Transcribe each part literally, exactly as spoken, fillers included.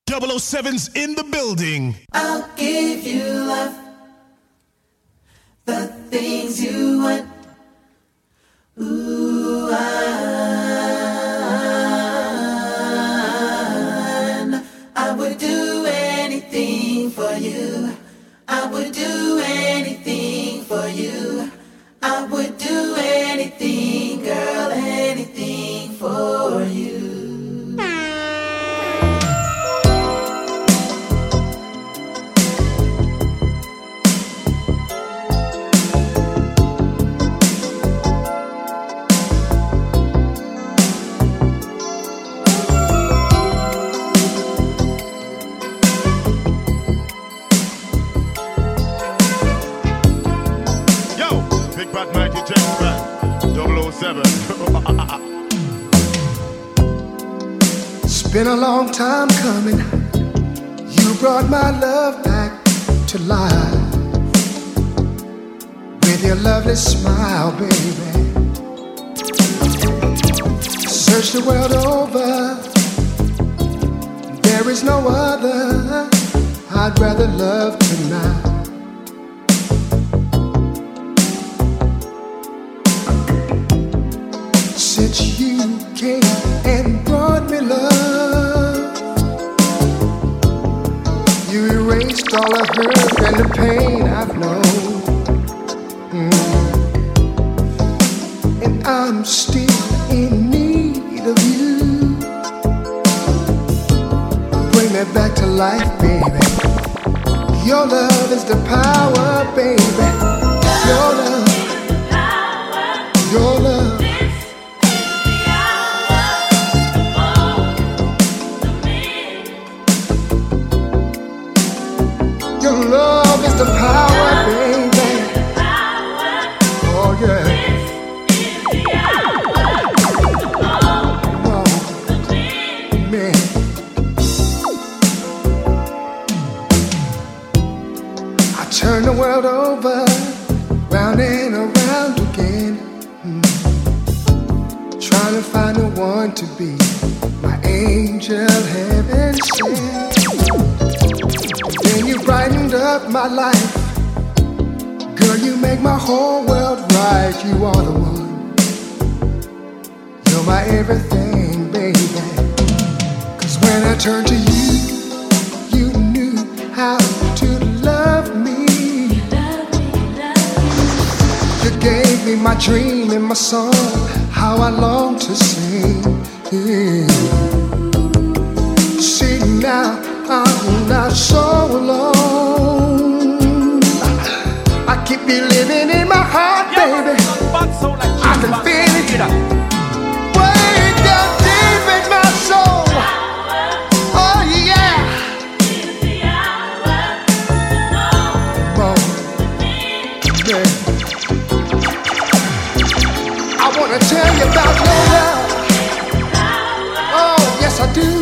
double oh seven's in the building. I'll give you love, the things you want. Ooh, I, I would do anything for you. I would do anything for you. I would do anything, girl, anything for you. It's been a long time coming. You brought my love back to life with your lovely smile, baby. Search the world over, there is no other I'd rather love tonight. Since you came and brought me love, you erased all the hurt and the pain I've known. Mm. And I'm still in need of you. Bring me back to life, baby. Your love is the power, baby. Your love, your love. Your love is the power, baby. Oh yeah. Oh, man. I turn the world over, round and around again, mm. Trying to find the one to be my angel heaven sent. Then you brightened up my life. Girl, you make my whole world right. You are the one. You're my everything, baby. Cause when I turned to you, you knew how to love me. You gave me my dream and my song, how I long to sing. Yeah. See now, I'm not so alone. I keep you living in my heart, baby. I can feel it way down deep in my soul. Oh yeah. Oh, yeah. I wanna tell you about your love. Oh yes I do.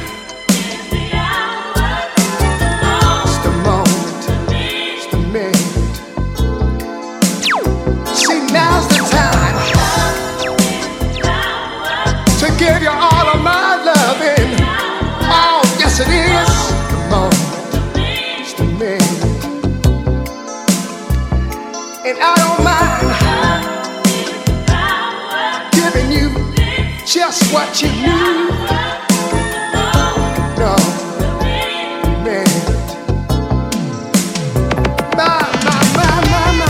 Give you all of my loving. Oh, yes it is. Come on, it's the man. And I don't mind giving you just what you need. No, man. My, my, my, my, my.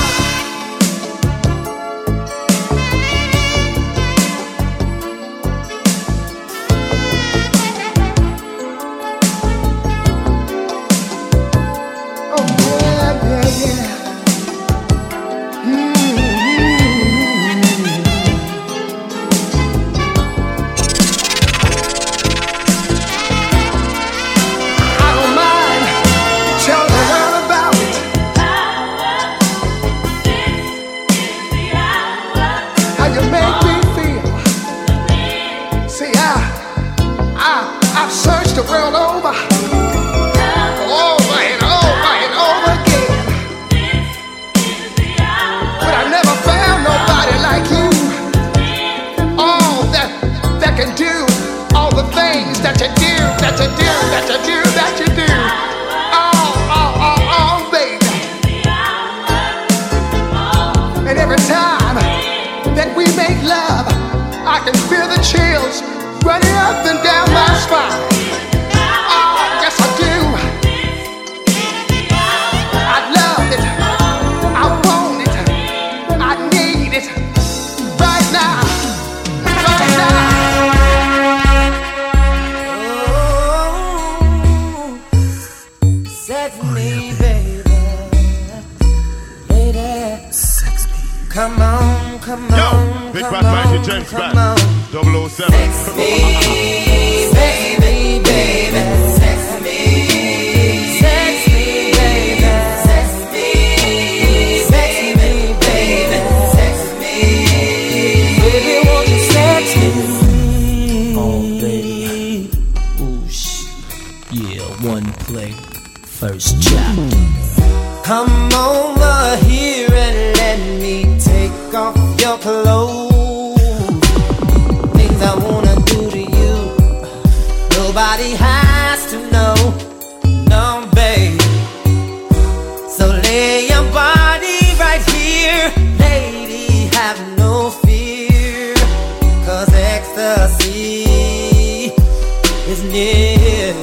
come on, Yo, Big Bad Mighty James back. double oh seven. Sex me, sex me, baby. Sex me, sex me, baby. Sex me, sex me, baby. Sex me, baby, won't you sex me? Oh, baby. Ooh, shit. Yeah, one play, first chapter. Come over here and let me take off your clothes. Things I wanna do to you, nobody has to know. No, babe. So lay your body right here, lady, have no fear, 'cause ecstasy is near.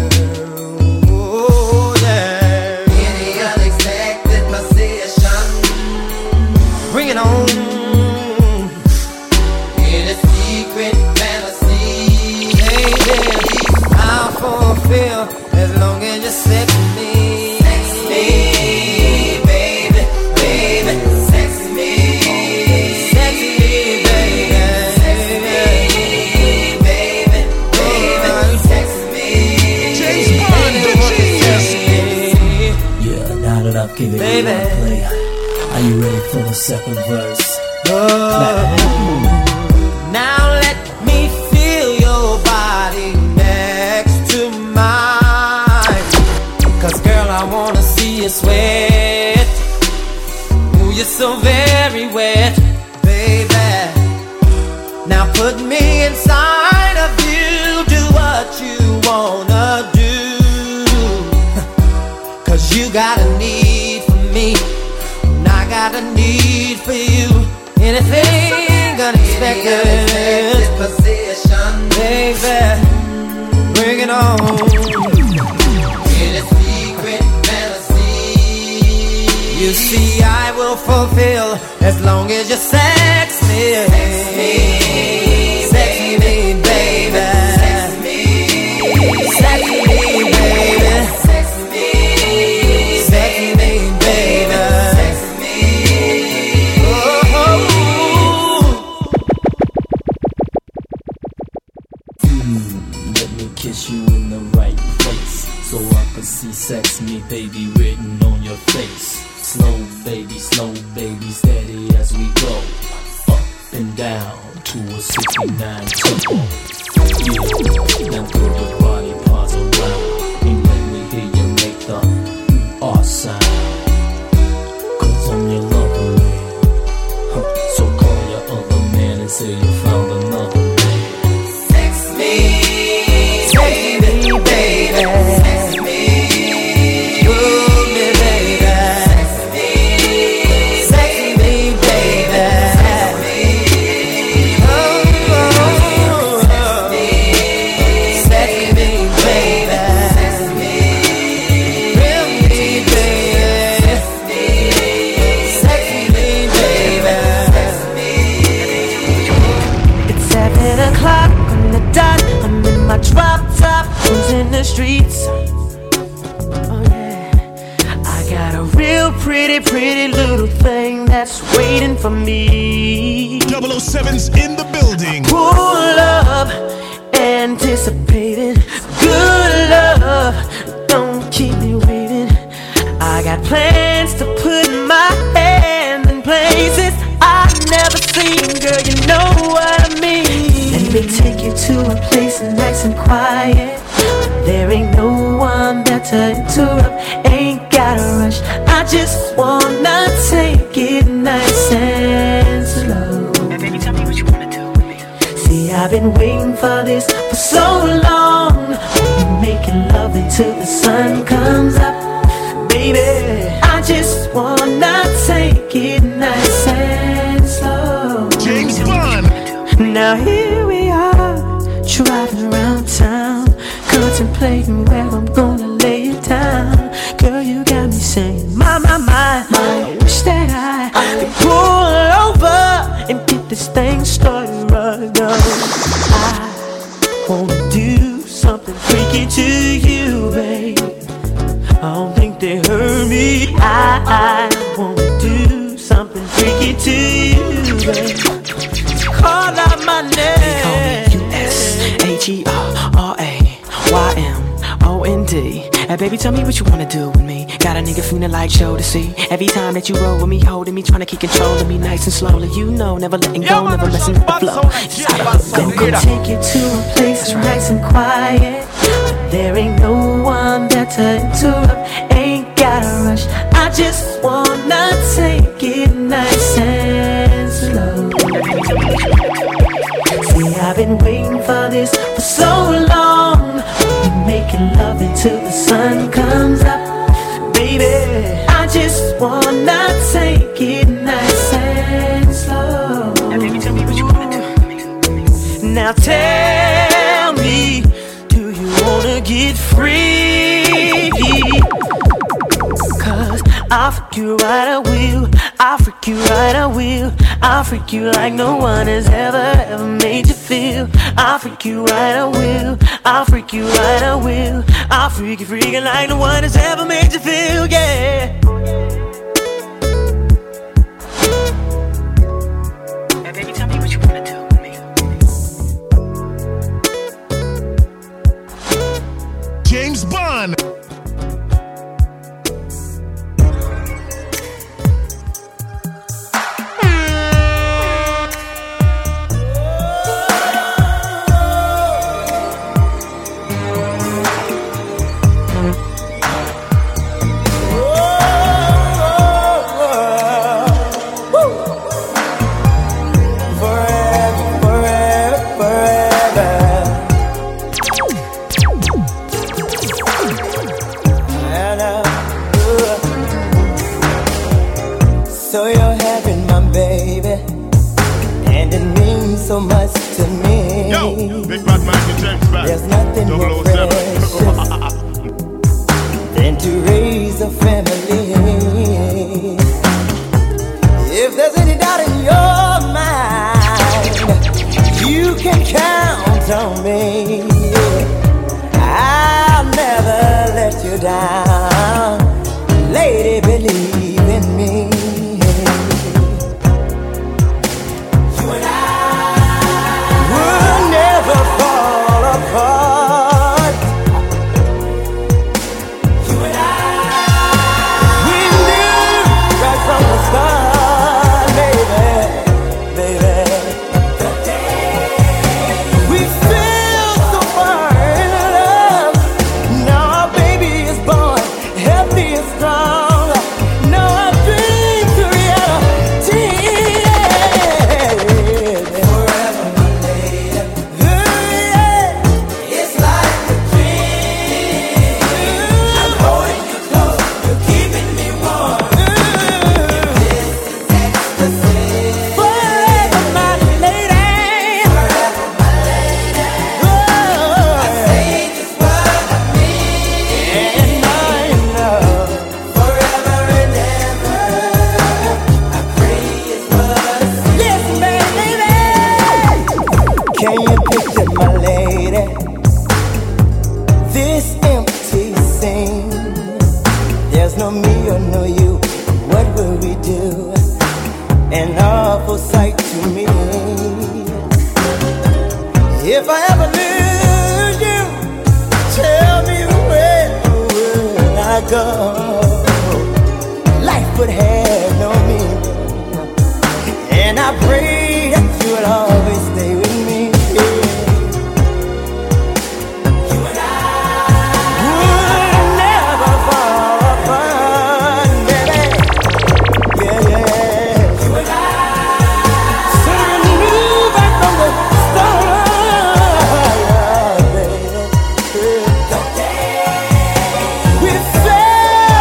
Oh, yeah. Any unexpected position, Bring it on. in a secret fantasy, Baby, I'll fulfill as long as you sex me. sex me, baby, baby, sex me, Sex me, baby. sex me, baby, baby, sex me. James Bond, the genius. Yeah, now that I've given you Baby. one play, are you ready for the second verse? Now let me feel your body next to mine. 'Cause girl, I wanna see you sweat. Ooh, you're so very wet, baby. Now put me inside of you. Do what you wanna do. 'Cause you got a need for me, and I got a need for you. Anything unexpected, Unexpected position, baby, bring it on. in a secret fantasy, You see, I will fulfill as long as you sex me. sex me, Sex me, baby. sex me, Sex me, baby. sex me, Sex me, baby. sex me. Oh. Let me kiss you in the right place, so I can see sex me, baby, written on your face. Slow, baby, slow, baby, steady as we go. Up and down to a sixty-nine tempo. Yeah, now throw your body parts around and let me hear you make the R sound. 'Cause I'm your lover, man. Huh. So call your other man and say you found another man. Sex me, baby, baby, sex me, Love me, baby. sex me, Sex me, baby. sex me, Oh, oh, oh. Sex me, baby. sex me, Real me, baby. Sex me, baby. It's seven o'clock on the dot. I'm in my drop top, cruising the streets. Oh yeah, I got a real pretty, pretty little thing that's waiting for me. double oh seven's in the building. Pull up, anticipating good love. Don't keep me waiting. I got plans to put my hand in places I've never seen. Girl, you know what I mean. Let me take you to a place nice and quiet. There ain't no one there to interrupt. Ain't gotta rush. I just wanna take it nice and slow. Baby, tell me what you wanna do with me. See, I've been waiting for this for so long. We're making love until the sun comes up. Baby, I just wanna take it nice and slow. James Bond. Now here we are, driving around town, contemplating where I'm gonna lay it down. Girl, you got me saying, my, my, my, I wish that I could pull over and get this thing started right on. I wanna do something freaky to you, babe. I don't think they heard me. I, I wanna do something freaky to you, baby. Call out my name. U S H E R R A Y M O N D. Hey baby, tell me what you wanna do with me. Got a nigga feeling like show to see. Every time that you roll with me, holding me, trying to keep control of me, nice and slowly. You know, never letting go, yeah, never messing with the flow. Just how to go, go. Take you to a place that's nice and quiet. There ain't no one there to interrupt. Ain't gotta rush. I just wanna take it nice and slow. See, I've been waiting for this for so long. We'll be making love until the sun comes up. Baby, I just wanna take it nice and slow. Now baby, tell me what you wanna do. Now tell me, do you wanna get free? Cause I'll freak you right, I will. I'll freak you right, I will. I'll freak you like no one has ever, ever made you feel. I'll freak you right, I will. I'll freak you right, I will. I'll freak you freaking like no one has ever made you feel, yeah. Now baby, tell me what you wanna do with me. James Bond. So much to me. Yo, Big Bad Michael James back. There's nothing more precious than to raise a family. If there's any doubt in your mind, you can count on me. I'll never let you down. Lady, believe in me.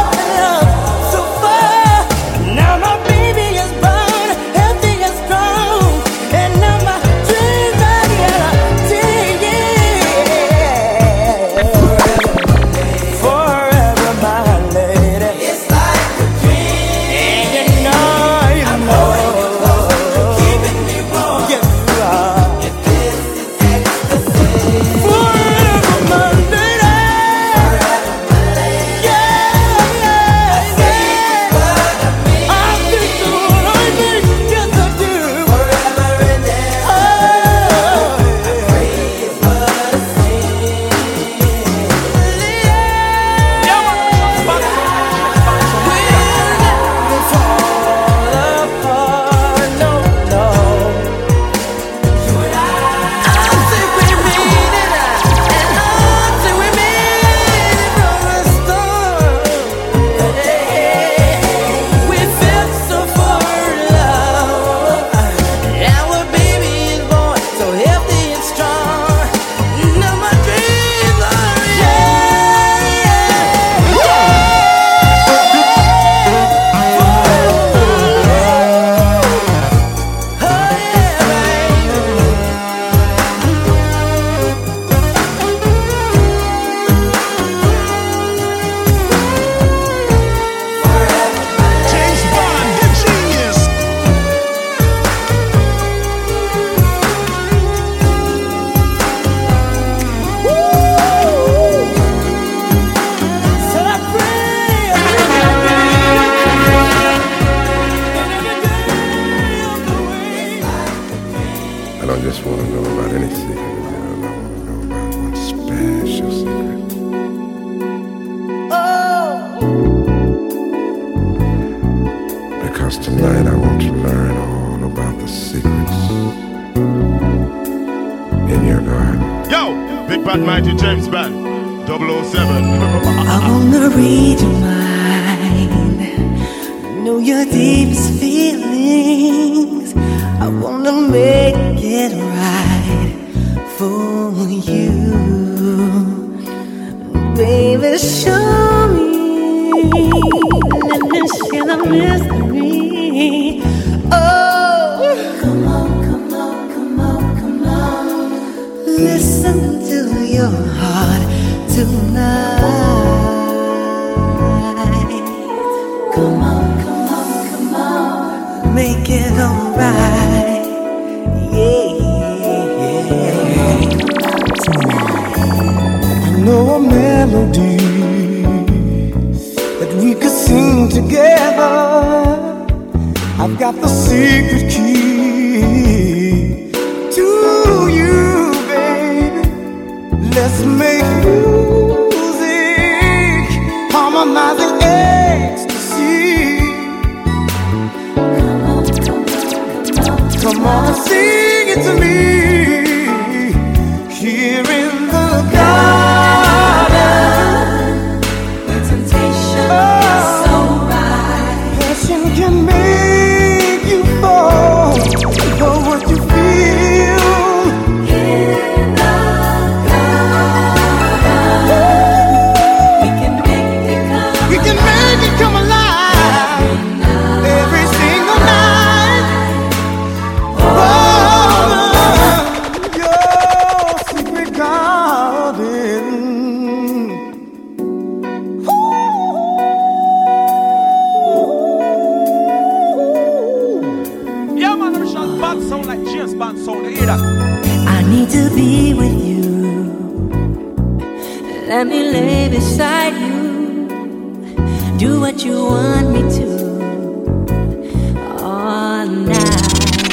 Now my baby is born, healthy and strong. because tonight I want to learn all about the secrets in your garden. Yo, Big Bad Mighty James Band, double oh seven. I wanna read your mind, know your deepest feelings. I wanna make it right for you, baby. Show me, let me share the mystery. Oh, come on, come on, come on, come on. Listen to your heart tonight. Come on, come on, come on. Make it alright. Yeah, yeah. I know a melody that we could sing together. I've got the secret key to you, baby. Let's make music, harmonizing ecstasy. Come on and sing it to me. Here in the garden, The temptation oh, is so right. passion can make you fall for what you feel. In the garden, we can make it come. We can make it come alive every single night. Oh, your secret garden. Yeah, man, I'm shot bad sound like James Bond sound. You hear that? I need to be with you. Let me lay beside you. Do what you want me to all night.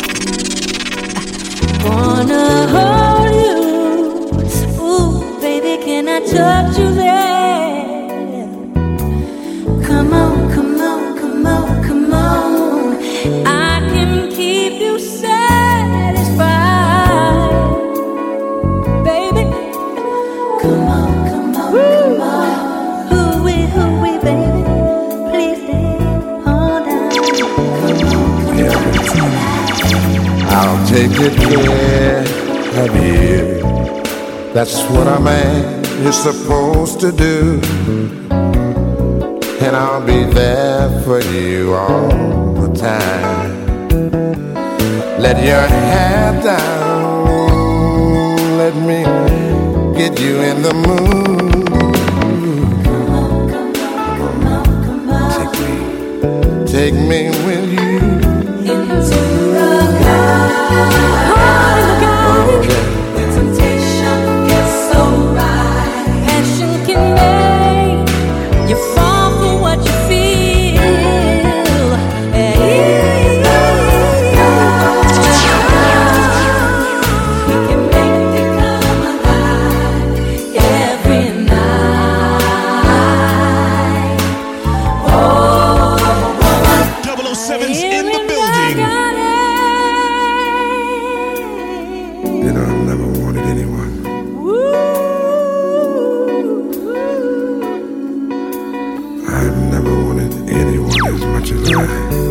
Wanna hold you. Ooh, baby, can I touch you there? Come on, come on, come on, come on. I can keep you satisfied, baby. Come on, come on, come on. Hooey, hooey, baby. Please stay, hold on. Yeah, I'll take good care of you. That's what a man is supposed to do. And I'll be there for you all the time. Let your hair down. Let me get you in the mood. Take me, take me with you. Into the garden, Okay. the temptation is so right. Passion can make you fall for what you feel. Hey. We can make it come alive every night. Oh, double oh seven's Here in the in building. You know, I've never wanted anyone. I've never wanted anyone as much as I,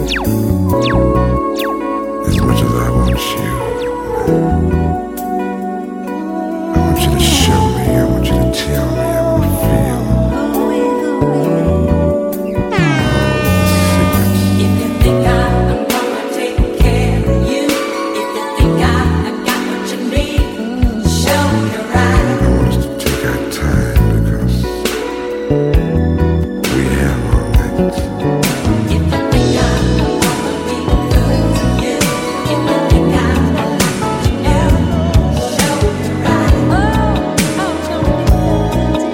as much as I want you. I want you to show me, I want you to tell me, I want to feel secrets. if you think I'm gonna take care of you, if you think I got what you need, show me right. I want us to take our time because we have all night. If you think I'm gonna be good to you, if you think I'm gonna let you know, show me right. Oh, oh,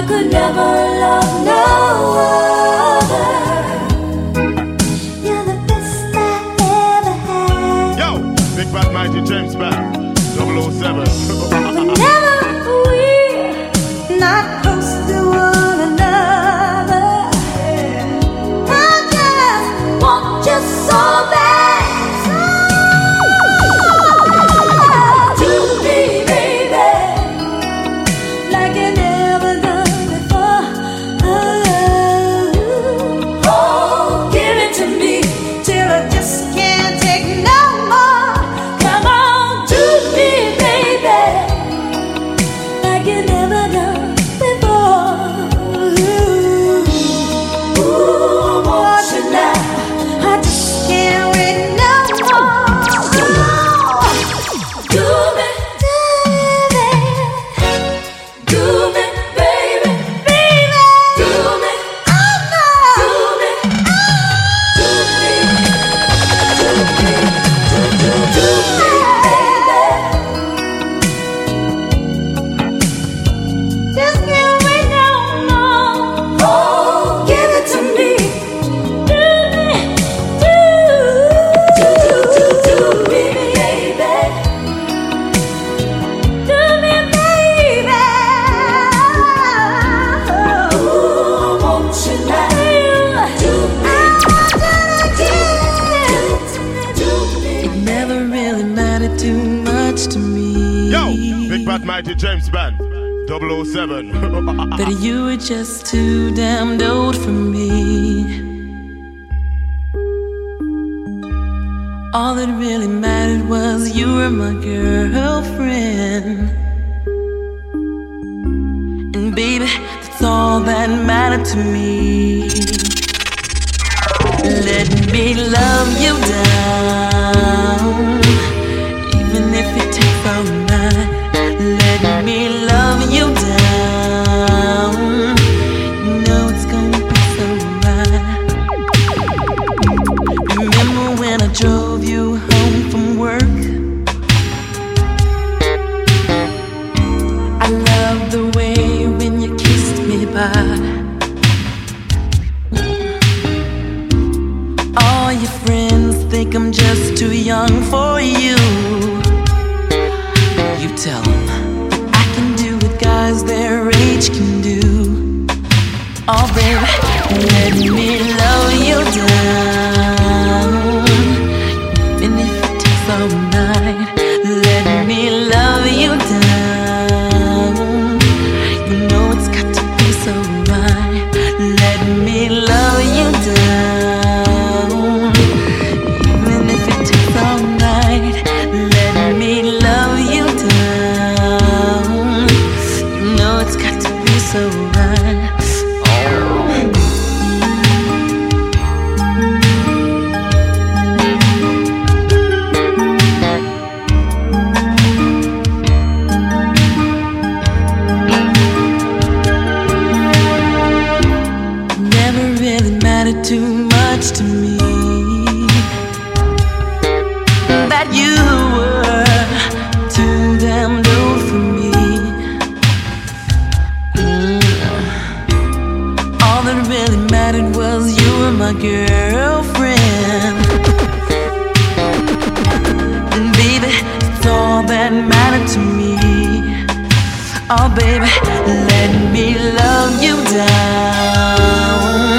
could never love no other. You're the best I ever had. Yo, Big Bad Mighty James Band, double oh seven. Whenever we're not close to one another, I just want you so bad. To me, baby, like you never done before. Oh, give it to me till I just can't take no more. Come on, to me, baby, like you never done before. Ooh, I want you now. I just can't wait no more. Do me, do me, do me, baby, baby, do me, oh no, do me, do me, do me, do do do me, baby. Just can't wait no more. Oh, give it to me. Do me, do, do, do, do me, baby. Do me, baby. Ooh, I want you now. Do me, do me. It never really mattered too much to me. Yo, Big Bad Mighty James Band, double oh seven. But you were just too damned old for me. All that really mattered was you were my girlfriend. And baby, that's all that mattered to me. Let me love you down, even if it takes all night. Let me love you down. You know it's gonna be so right. Remember when I drove you home from work? I love the way when you kissed me bye. All your friends think I'm just too young for you. You tell them I can do what guys their age can do. Oh baby, let me love you down. And if it takes all night, let me love you down. You know it's got to be so right. Let me love you down. Even if it takes all night, let me love you down. You know it's got to be so right. Never really mattered too much to me that you were too damned old for me. Mm. All that really mattered was you were my girlfriend. And baby, it's all that mattered to me. Oh baby, let me love you down.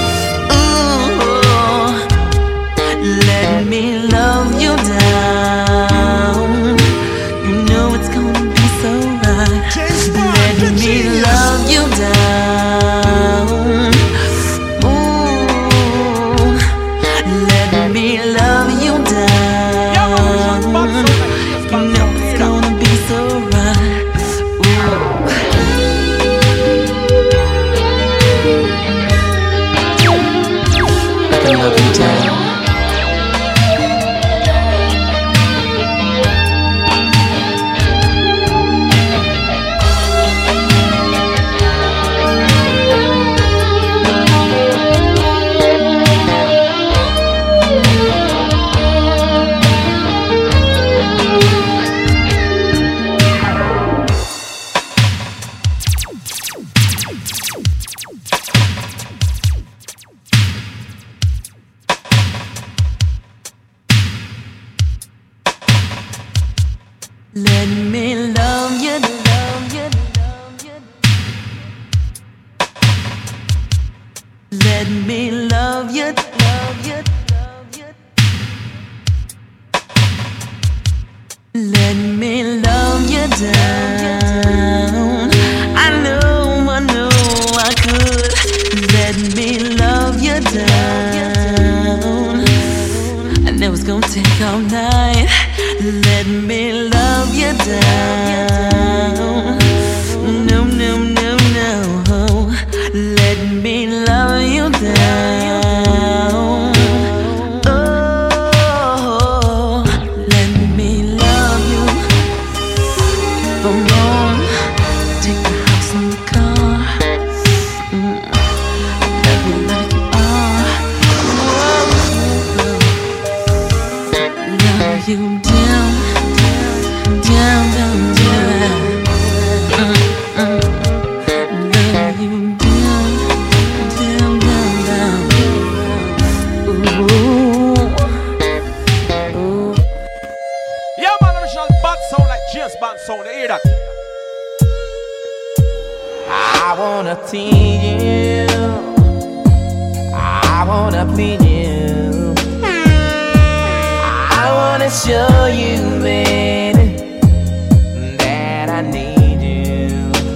Ooh, let me love you down. You know it's gonna be so right. Let me love you down. Ooh, let me love you down. You know it's gonna be so right. I love you down. Let me love you, love you, love you. Let me love you, love you, love you. Let me love you down. I know, I know I could. Let me love you down. I know it's gonna take all night. Let me love you down. No, no, no, no. Let me love you down. Oh, let me love you. Come on, take the house and the car. Mm. Love you like you are. Whoa. Love you down, down, down, down. Mm, mm. Love you down, down, down, down. Ooh, ooh. Yeah, man, original bad sound like James Bond sound. You hear that? I wanna tease you, I wanna please you, I wanna show you, baby, that I need you.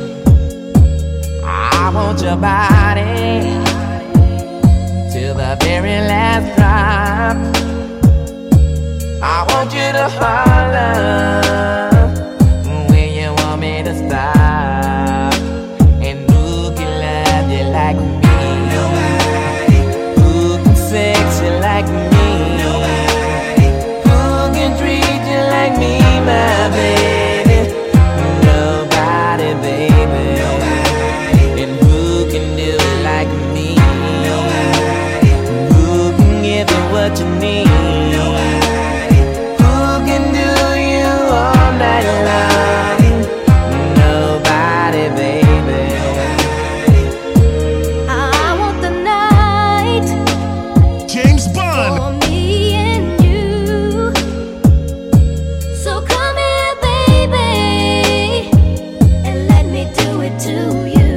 I want your body till the very last drop. I want you to holler when you want me to stop. And who can love you like me? Nobody. Who can sex you like me? Nobody. Who can treat you like me, my baby? Nobody, baby. Nobody. And who can do it like me? Nobody. Who can give you what you need? Who can do you all night long? Nobody, baby. I want the night James Bond. for me and you. So come here, baby, and let me do it to you.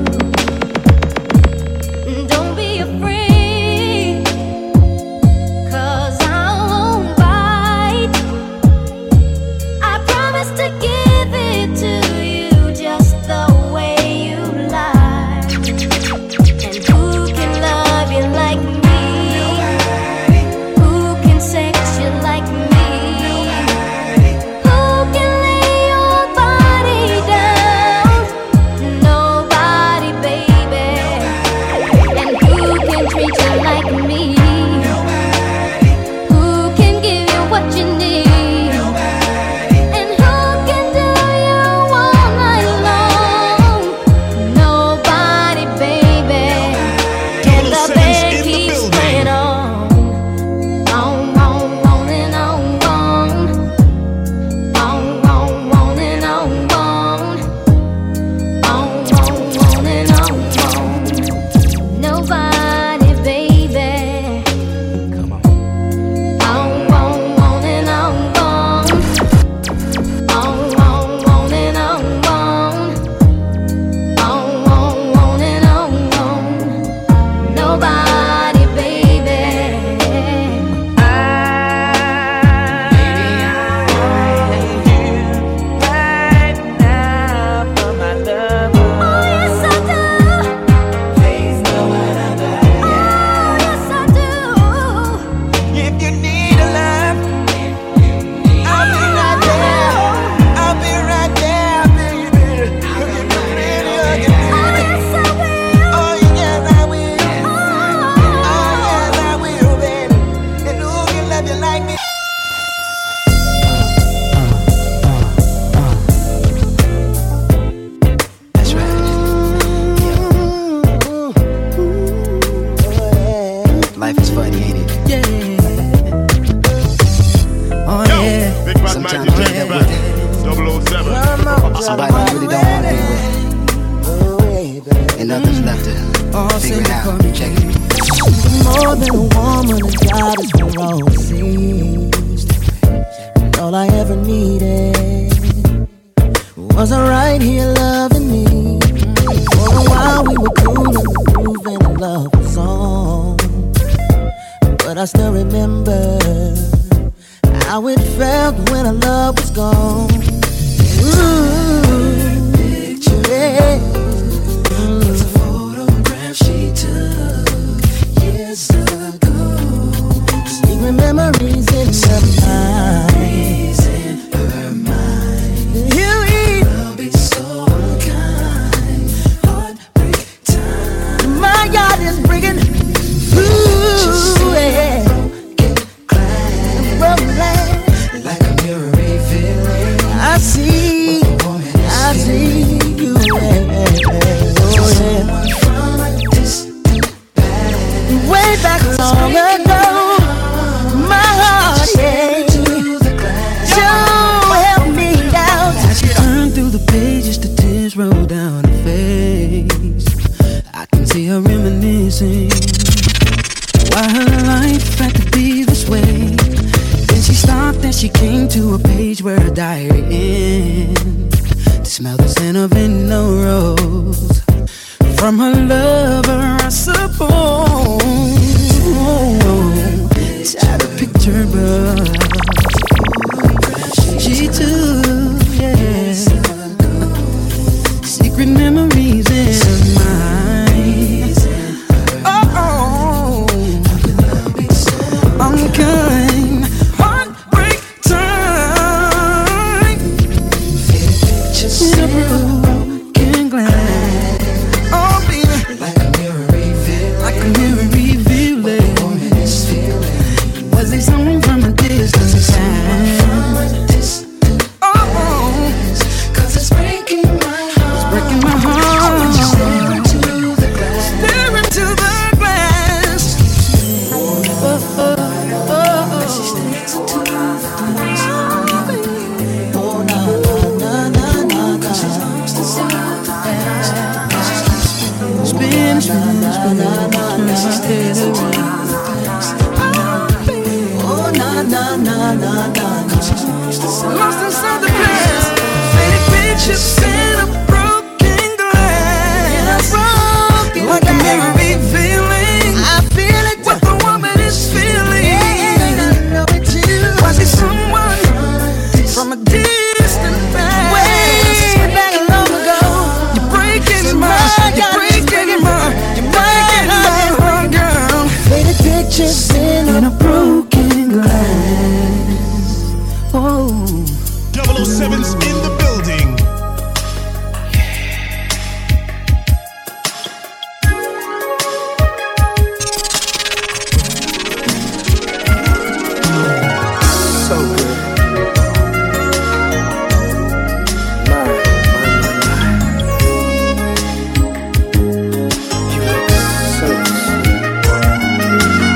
Don't be afraid, 'cause I won't bite. I promise to give it to you just the way you like. And who can love you like me? Who can sex you like me? Who can lay your body down? Nobody, baby. And who can treat you like me? Who can give you what you need? And who can do you all night long? Nobody, baby. And the band keeps playing on, on, on, on and on, on, on, on, on and on, on, on, on, on and on, on. Nobody, baby. Come on. On, on, on and on, on. On, on, on and on, on. On, on, on and on, on. Nobody, baby. Baby, I want you right now for my love. Oh, yes, I do. There's no one other. Oh, yes, I do. If you need a love, I'll be right there. I'll be right there, baby. Look at me pretty, look at Oh, me. yes, I will. Oh, yes, I will. Oh, yes, I will, baby. And who can love you like me? That's right. Life is funny, ain't it? Oh Yo, yeah. Big Bad Sometimes Mighty James I Band. double oh seven. Somebody you really don't want to be with. And nothing's left to figure it out. Check it. More than a woman, a God is for all seas. And all I ever needed was right here loving me. For a while we were cool and the groove and love was on. But I still remember how it felt when our love was gone. Ooh, picture, yeah. Mm. It's a photograph she took years ago. Secret memories in her mind. In her mind. You will be so unkind. Heartbreak time. My God is breaking. Ooh, yeah. Like a mirror revealing. I see, I see you. Oh yeah. From a distant past. Way back long ago, my heart, yeah. Joe, help me out. As you turn through the pages, the tears roll down her face. I can see her reminiscing. Why her life had to be this way. Then she stopped and she came to a page where her diary ends. To smell the scent of in no rose from her lover, I suppose. Tired of picture bug she took, yeah. Secret memories in her mind. Oh, unkind heartbreak time. In a broken glass. Oh, baby, like a mirror revealing. Like a mirror revealing. Was it someone from a distance time? Oh, cause it's breaking my heart. It's breaking my heart. Stare into the glass. Stare into the glass. Oh, oh, oh, oh. She stares into the glass. Oh na na na na na. Spin, spin, spin, spin. She stares into the glass. Oh na na na na na. Lost inside the glass. Faded pictures in a broken glass. Broken like a mirror revealing. I feel it. What the woman is feeling. Yeah, I know it too. Was it someone from a distant past? Way back long ago. You're breaking my, you're breaking my, you're breaking my heart, girl. Faded pictures in In a broken glass. Oh, double oh seven's in the building. So good. My, my, my, my. You look so sweet.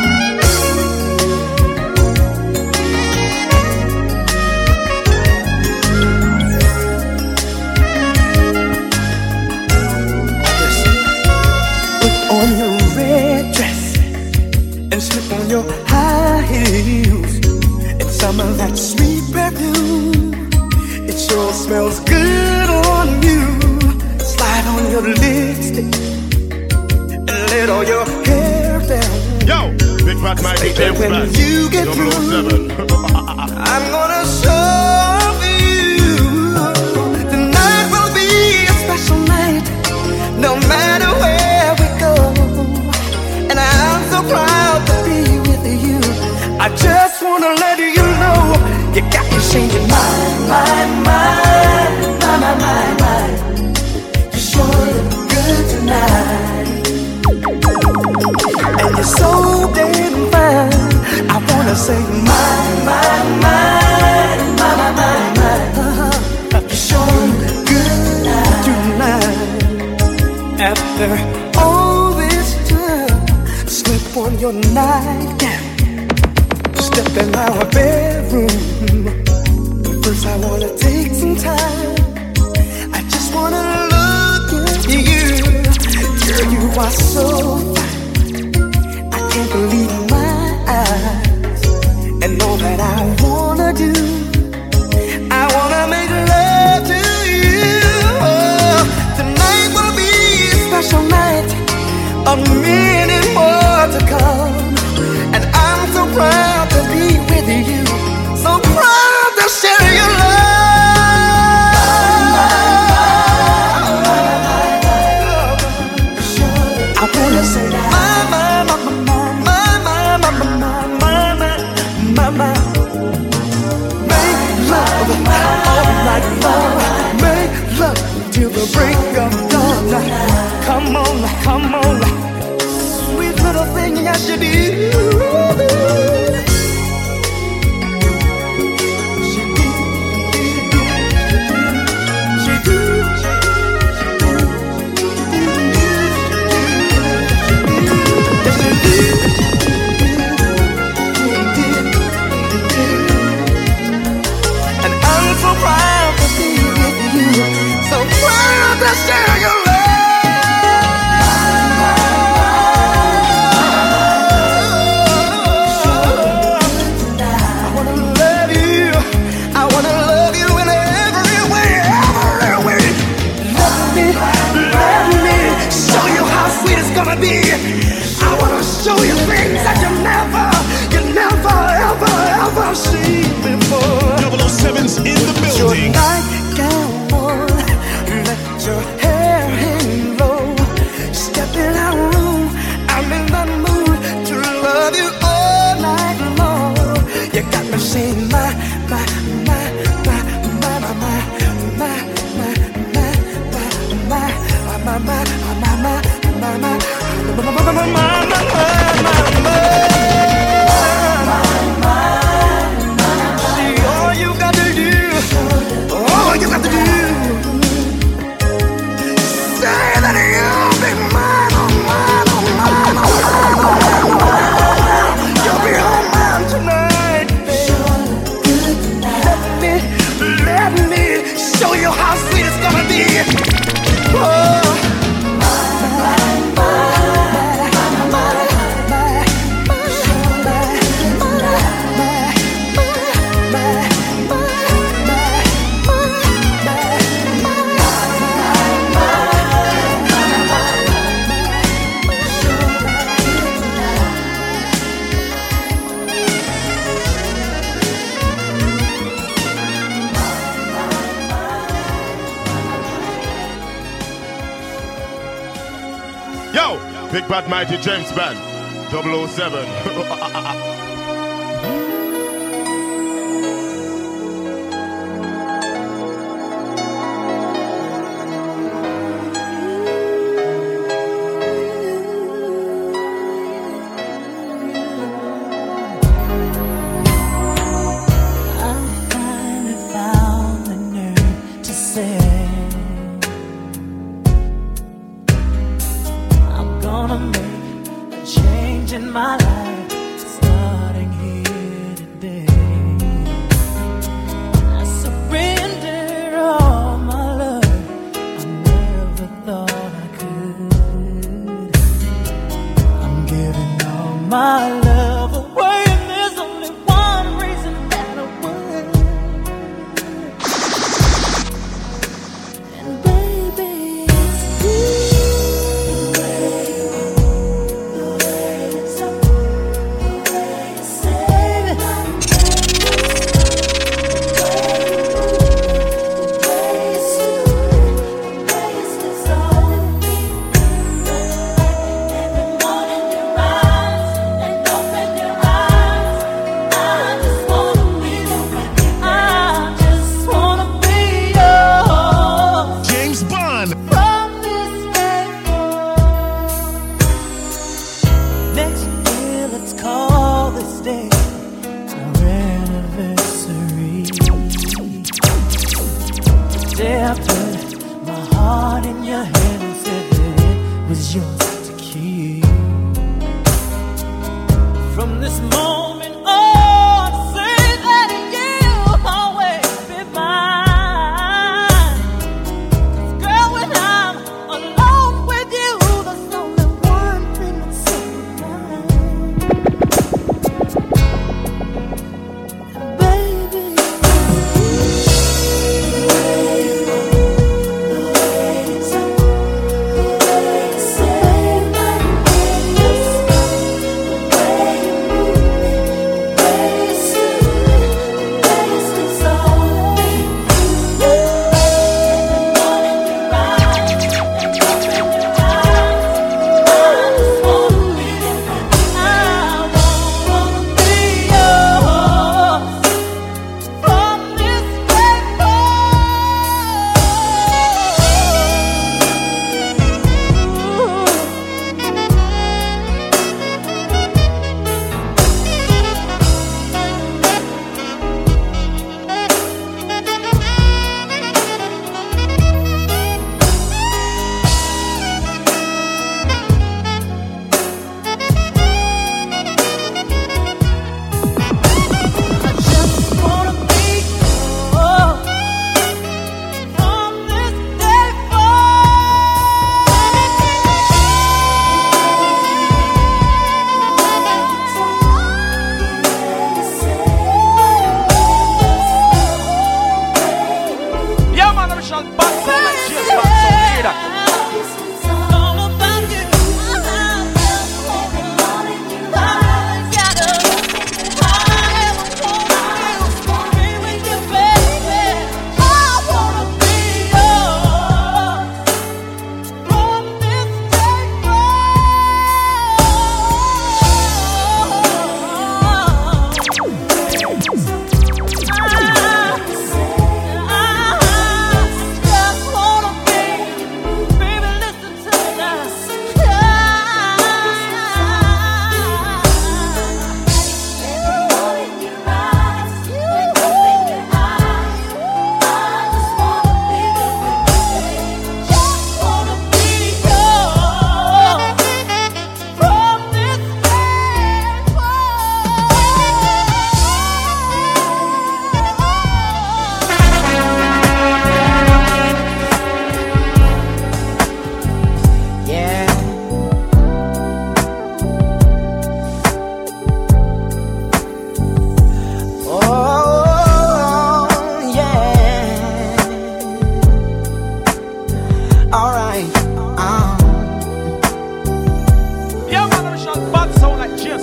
Listen. Put on your red dress and slip on your high heels. And some of that sweet perfume, it sure smells good on you. Slide on your lipstick and let all your hair down. Yo, Big Fat Mighty James when Band. you get double oh through, seven. I'm gonna show you. Tonight will be a special night, no matter where we go. And I'm so proud to be with you. I just wanna let you know, you got me singing my, my, my, my, my, my, my. You sure look good tonight. And you're so damn fine. I wanna say my, my, my, my, my, my, my. Uh-huh. You sure look good tonight. After all this time, slip on your nightgown. Step in our bedroom. First I wanna take some time. I just wanna look at you. Girl, you are so fine. I can't believe my eyes. And all that I wanna do, I wanna make love to you. many more to come. And I'm so proud to be with you, so proud to share your love. I wanna say my, my, my, my, my, my, my, my, my, my, my. Make love all night long. Make love till the break of dawn. Come on, come on, sweet little thing, yes you do. And I'm so proud to be with you, so proud to share your love. I wanna love you, I wanna love you in every way, every way. Let me, let me show you how sweet it's gonna be. I wanna show you things that you never, you never, ever, ever seen before. double oh seven's in the building. Your nightgown on, let your hair hang low. Step in our room, I'm in the mood to love you all night long. You got me saying my, my, my, my, my, my, my, my, my, my, my, my, my, my, my, see all you got to do, all you got to do, say that you'll be mine, oh mine, oh mine, oh mine, you'll be all mine tonight, baby. Let me, let me show you how sweet it's gonna be. Oh. Yo, Big Bad Mighty James Band, double oh seven.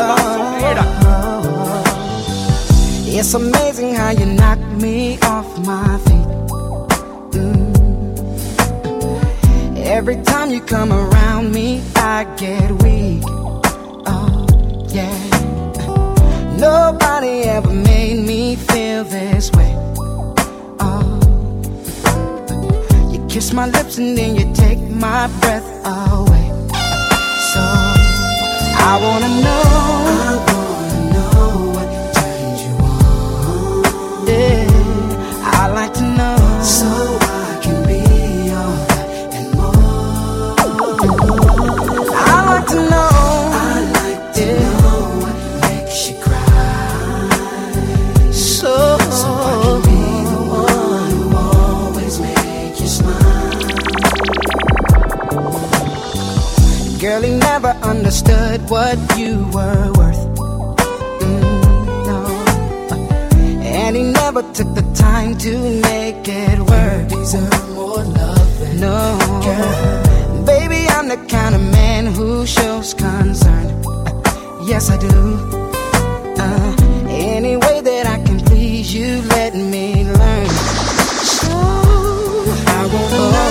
It's amazing how you knock me off my feet. Mm. Every time you come around me, I get weak. Oh, yeah. Nobody ever made me feel this way. Oh, you kiss my lips and then you take my breath away. So I wanna know, I wanna know what turns you on. Yeah, I like to know, so I can be all that and more. I like to know, I like to yeah. know what makes you cry. So, so I can be the one who always makes you smile. Girl, he never understood what you were worth. Mm, no. And he never took the time to make it work. You deserve more love than no. Girl. Baby, I'm the kind of man who shows concern. Yes, I do. Uh, any way that I can please you, let me learn. So I wanna know.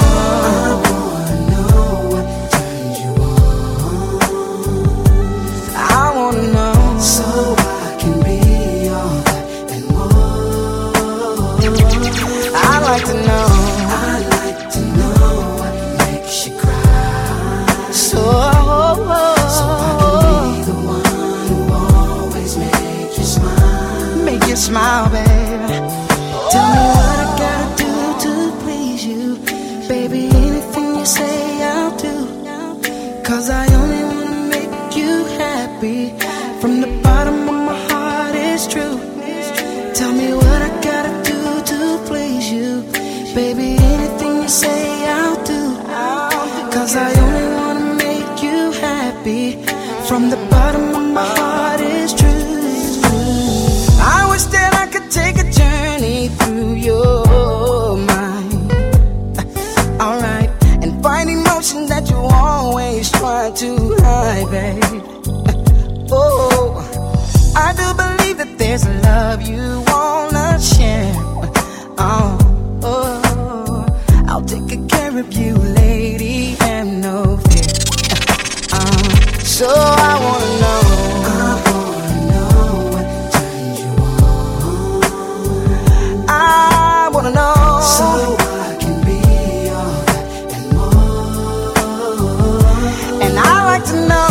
I like to know, I like to know what makes you cry. So, so I can be the one who always make you smile. Make you smile, baby. Tell me what I gotta do to please you. Baby, anything you say I'll do. Cause I only wanna make you happy. From the bottom of my heart, it's true. Tell me what I gotta do to please you. Baby, anything you say I'll do. Cause I only wanna make you happy. From the bottom of my heart, it's true. I wish that I could take a journey through your mind. Alright, and find emotions that you always try to hide, babe. Oh, I do believe that there's a love you wanna share. Oh, oh, I'll take good care of you, lady, and no fear. Uh, so I wanna know, I wanna know what turns you on. I wanna know, so I can be all that and more. And I like to know.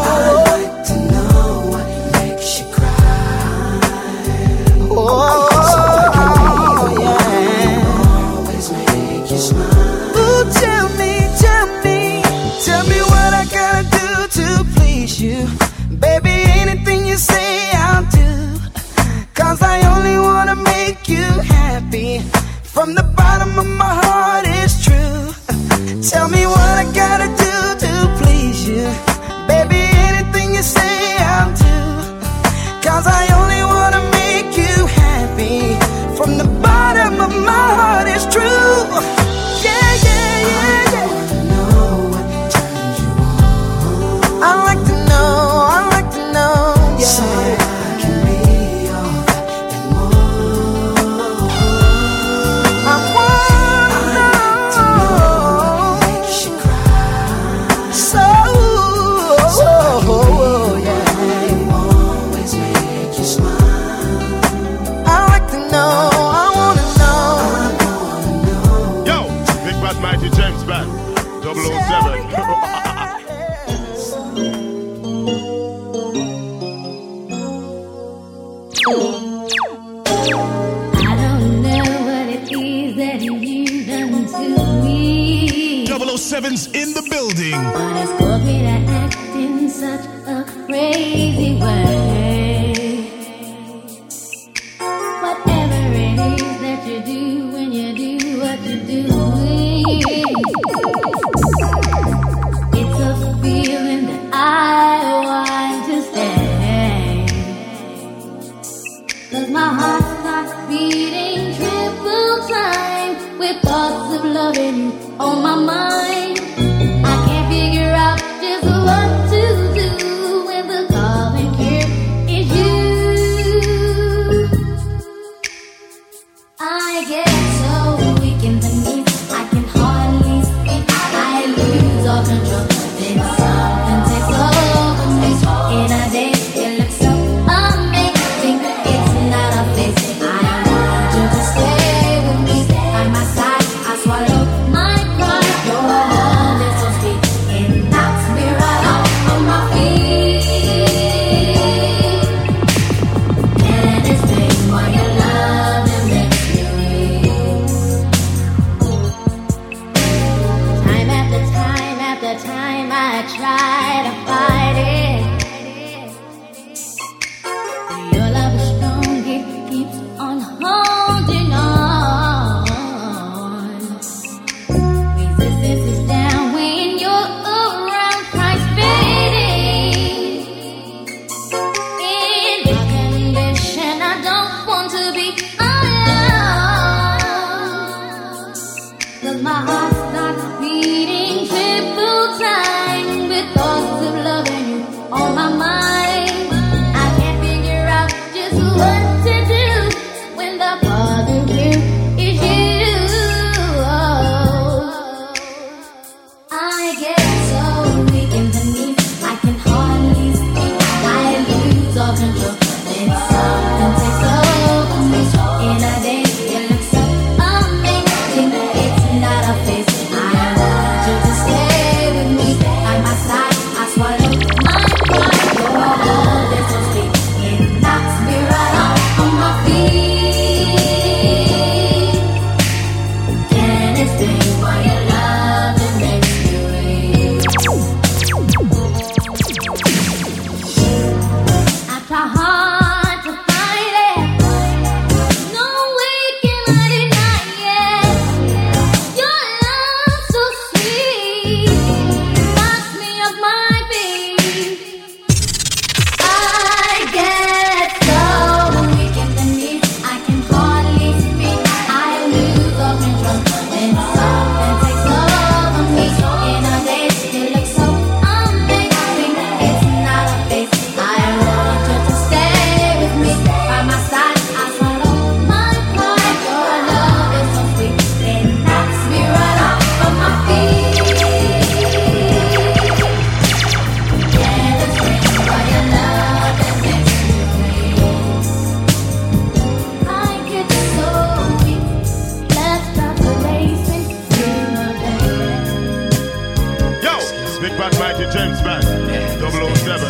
You. Baby, anything you say I'll do. Cause I only wanna make you happy. From the bottom of my heart, it's true. Tell me what I gotta do to please you. Baby, anything you say I'll do. Cause I only wanna make you happy. From the bottom of my heart, it's true. Yeah, yeah, yeah, yeah. I like to know, I like to know, yeah. So I can be all that and more. I wanna I like to know what makes you cry. So, so I can be yeah. always make you smile. I like to know, I wanna know, I wanna know. Yo, Big Bad Mighty James Band, double oh seven. double oh seven's in the building. But it's caused me to act in such a crazy way. Whatever it is that you do when you do what you do, it's a feeling that I want to stay. Cause my heart starts beating triple time with thoughts of loving you on my mind. I can't figure out just what to do when the calling curiosity the time I try to fight it. Your love is strong, it keeps on holding on. Resistance is down when you're around, price fading. In my condition, I don't want to be alone. 'Cause my heart starts beating triple time with thoughts of loving you on my mind. I can't figure out just what to do when the father here is you. I get so weak in the knees, I can hardly speak. I lose all control. Then something takes over me. In a day, it looks so amazing. It's not a face. I want you to stay with me. By my side, I swallow my pride. Your love is so sweet. It knocks me right off on my feet. Can't explain why your love it makes me weak. I try hard to fight it. No way can I deny it. Your love so sweet, knocks me off my feet. I get so weak in the knees, I can hardly speak. I lose all control, then something takes over me. In a daze, you look so amazing. It's not a face. I want you to stay with me. By my side, I swallow my pride. Your love is so sweet, it knocks me right off of my feet. Can't explain why your love it makes me weak. I get so weak. Let's stop the racing. Feel my baby. Yo, Big Bad Mighty James Band, double oh seven.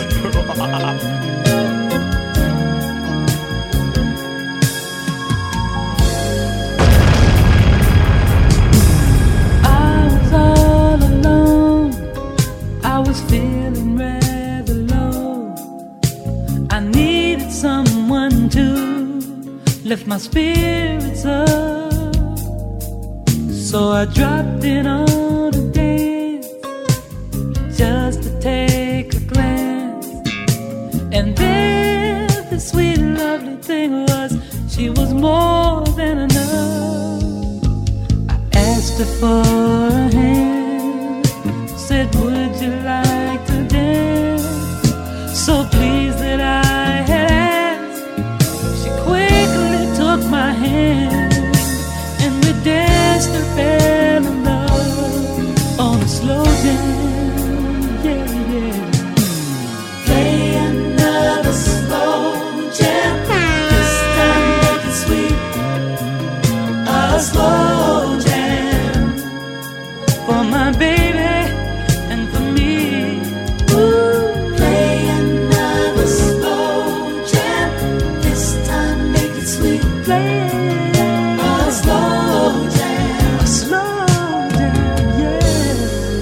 I was all alone. I was feeling rather low. I needed someone to lift my spirits up. So I dropped in on a dance just to take a glance. And then the sweet, lovely thing was, she was more than enough. I asked her for a hand, said, would you like to dance? So pleased that I had asked, she quickly took my hand, and we danced and fell in love on a slow jam, yeah, yeah. Play another slow jam, this time make it sweet. A slow jam for my baby and for me. Ooh. Play another slow jam, this time make it sweet. Play a slow jam, a slow jam, yeah.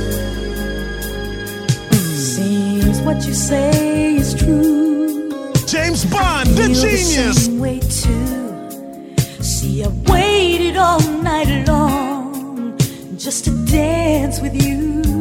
Seems what you say is true. James Bond, the Feel genius. same way too. See, I waited all night long just to dance with you.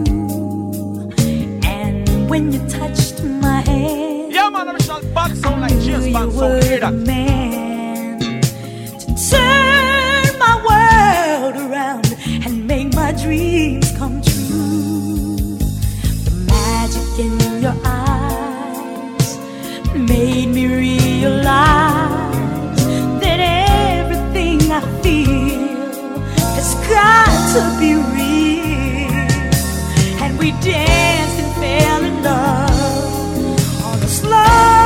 And when you touched my hand, Yeah, man, I'm shot bad sound like James you Bond were sound. Hear the that? man to turn my world around and make my dreams come true. The magic in your eyes made me realize that everything I feel has got to be real. And we danced and fell in love on the slow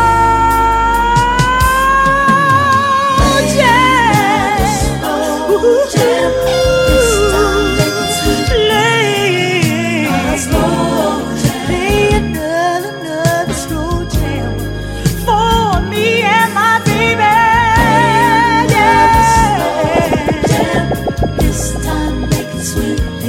jam. Ooh, jam. This time make it sweet. Play a slow jam. Play another, another slow jam for me and my baby. Yeah. This time make it sweet.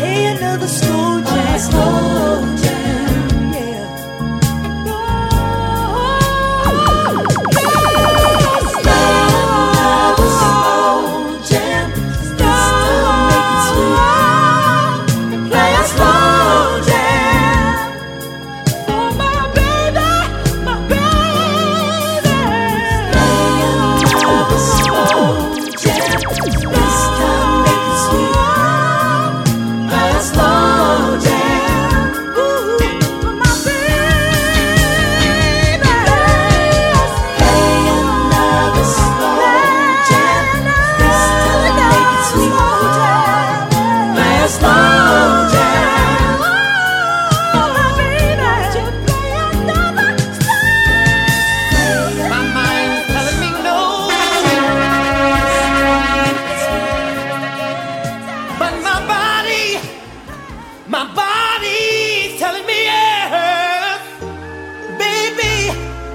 telling me yes, baby.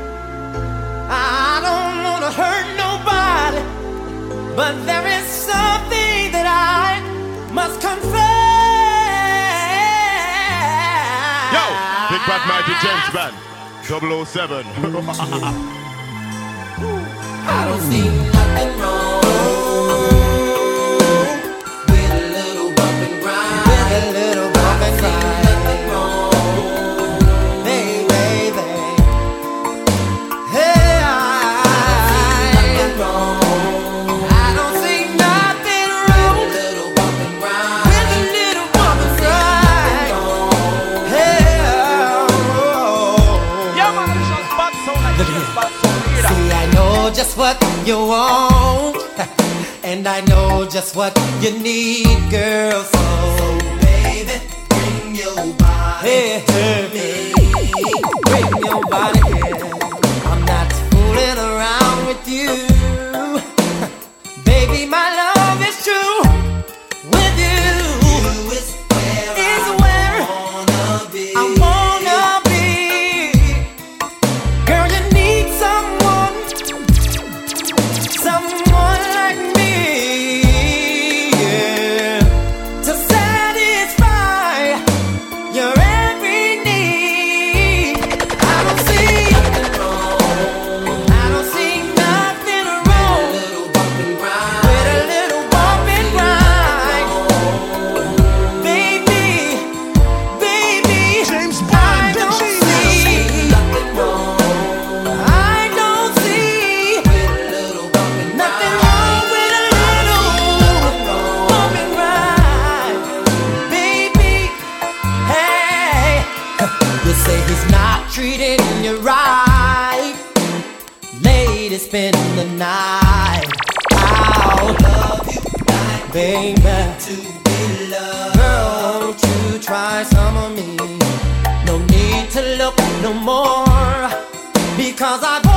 I don't wanna hurt nobody, but there is something that I must confess. Yo, Big Bad Mighty James Band, double oh seven. I don't see nothing wrong with a little bump and grind. With a little bump and grind. Nothing wrong, baby, baby. Hey, I don't see nothing wrong. I don't see nothing wrong with a little bump and grind. With a little bump and grind. Hey, oh. Yeah, man, it's just bad sound like this, bad sound. See, I know just what you want, and I know just what you need, girl. So, baby, bring your body Hey, to me. bring your body here. I'm not fooling around with you. Baby, my love is true with you. You is where Is I where wanna be. I wanna be. Girl, you need someone, someone like me, yeah, to satisfy your every need. I don't see, I don't see nothing wrong Little bump and grind. with a little bump and grind. Baby, baby, James I Bond, don't the see, Nothing wrong I don't see with a little bump and nothing grind. wrong with a little bump and grind. Baby, hey, You say he's not treating you right. Lady, spend the night out, love you like baby. to be loved. Girl, won't you try some of me? No need to look no more, because I've